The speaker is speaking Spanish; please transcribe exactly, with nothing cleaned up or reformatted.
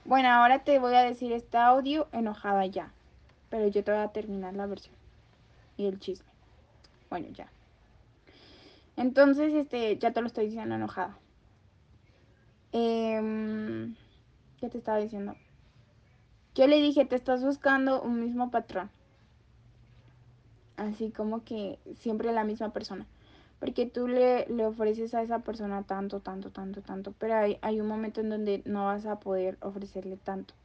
Bueno, ahora te voy a decir este audio enojada ya, pero yo te voy a terminar la versión y el chisme. Bueno, ya. Entonces, este, ya te lo estoy diciendo enojada. Em, ¿qué te estaba diciendo? Yo le dije, te estás buscando un mismo patrón, así como que siempre la misma persona, porque tú le, le ofreces a esa persona tanto, tanto, tanto, tanto, pero hay, hay un momento en donde no vas a poder ofrecerle tanto.